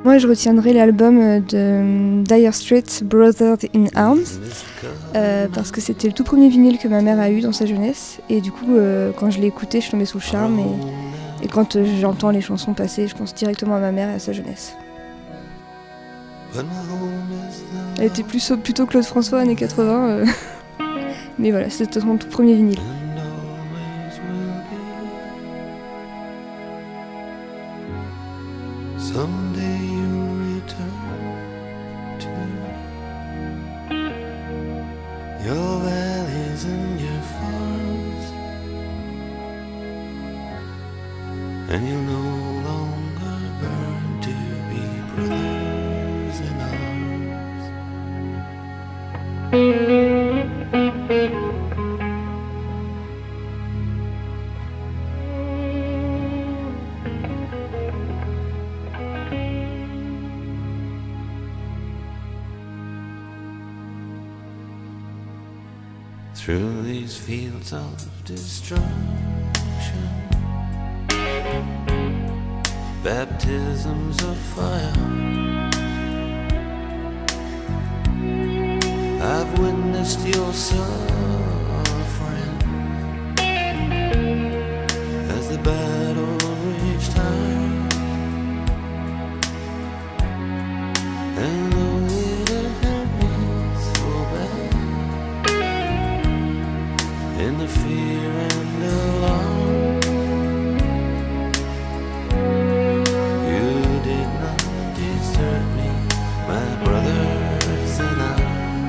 Moi, je retiendrai l'album de Dire Straits, Brothers in Arms, parce que c'était le tout premier vinyle que ma mère a eu dans sa jeunesse. Et du coup, quand je l'ai écouté, je suis tombée sous le charme. Et quand j'entends les chansons passer, je pense directement à ma mère et à sa jeunesse. Elle était plutôt Claude François, années 80. Mais voilà, c'était son tout premier vinyle. Someday you'll return to your valleys and your farms, and you'll no longer burn to be brothers in arms. Through these fields of destruction, baptisms of fire, I've witnessed your suffering as the battle reached high, and though it hurt me so bad, in the fear and alarm, you did not desert me, my brothers in arms.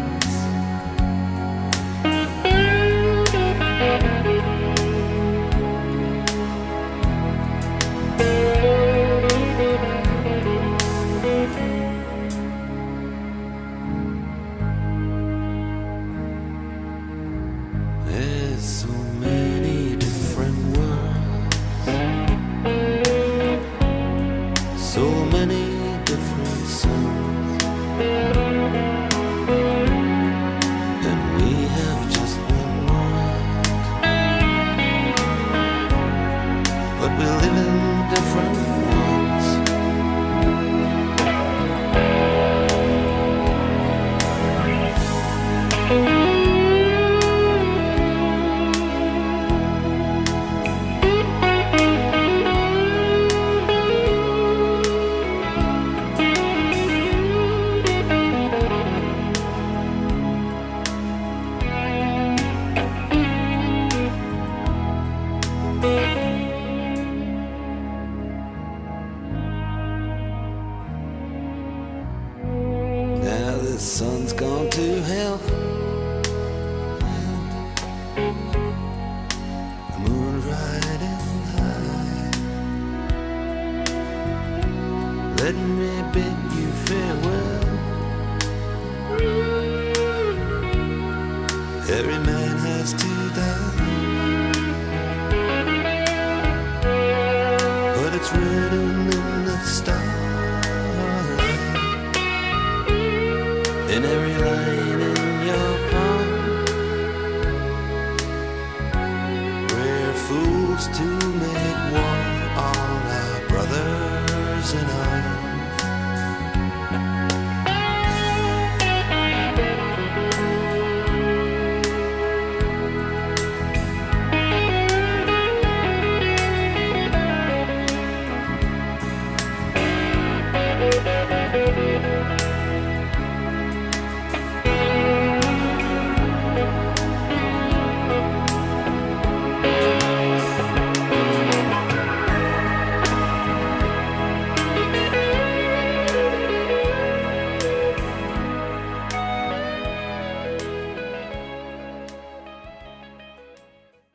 There's so many different worlds, so many different suns, and we have just one world, but we live in different ones. Now the sun's gone to hell, and the moon's riding high. Let me bid you farewell. Every man